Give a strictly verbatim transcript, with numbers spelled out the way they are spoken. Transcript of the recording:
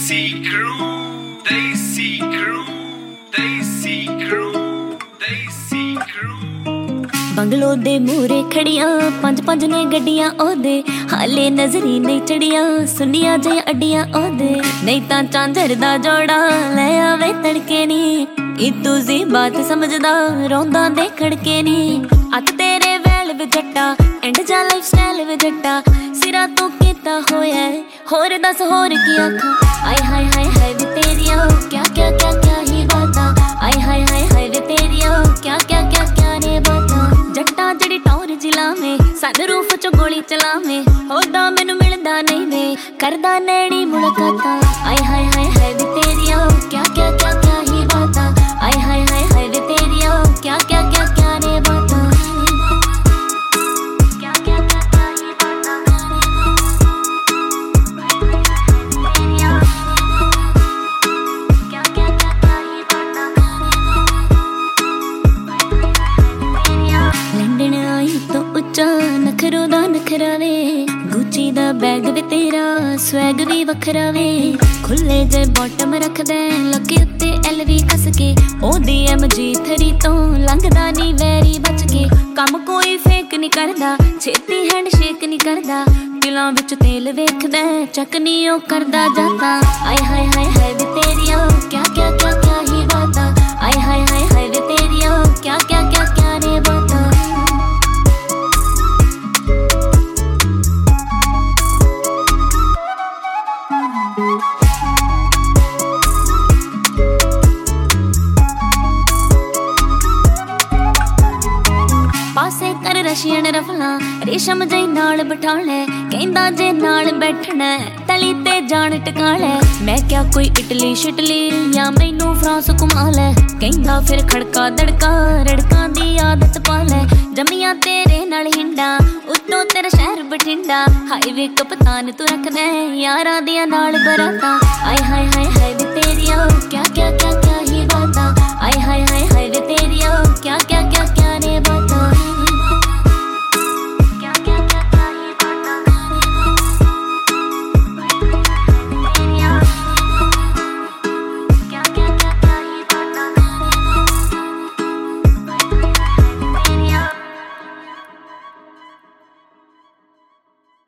Desi crew, Desi crew, Desi crew, Desi crew। Bungalow दे मूरे खड़ियां पंज पंज ने गड्डियां ओदे हाले नजरी नहीं चढ़ियां सुनिया जे अड्डियां ओदे नहीं तां झांझर दा जोड़ा ले आवे तड़के नी इतू जी बात समझदा रोंदा दे खड़के नी अत तेरे वैल वे जट्टा एंड जा लाइफ स्टाइल वे जट्टा सिरा तू कीता होया होर दस होर की आखा आय हाय हाय हाय वे तेरिया क्या क्या क्या क्या ही बाता आय हाय हाय हाय वे तेरिया क्या क्या क्या क्या ने बाता जट्टा जड़ी टौर जिला में सनरूफ चो गोली चलावे होदा मैनू मिलदा नहीं वे करदा नैनी मुलाकाता आय हाय हाय हाय वे तेरिया क्या क्या क्या क्या ही बाता आय हाय हाय हाय वे तेरिया क्या क्या क्या क्या ने बाता क्या क्या क्या क्या ही बाता तेरिया क्या क्या क्या क्या ही बाता लंडन आई तो उच्चा नखरो दा नखरा वे गुची दा बैग वे तेरा स्वैग भी वखरा वे खुले जे बॉटम रख दे लके उत्ते एल वी कस के ओदी एम जी थरी तो लंघदा नी वैरी बच के कम कोई फेक नी करदा छेती हैंड शेक नी करदा दिलां विच तेल वेखदा चक नी ओ करदा जाता आय हाय हाय हाय वे तेरिया क्या क्या क्या क्या ही बाता आय हाय हाय हाय वे तेरिया क्या क्या क्या क्या ने बाता पासे कर रशियन रफला रेशम जई नाल बिठा ले कहंदा जे नाल बैठना तली ते जान टिका ले मैं क्या कोई इटली शिटली या मैनू फ्रांस घुमा ले कहंदा फिर खड़का दड़का रड़कां दी आदत पा ले जमिया तेरे नाल हिंडा उत्तों तेरा शहर बठिंडा हाईवे कप्तान तू रख दे यारां दियां नाल बराता आय हाय हाय हाय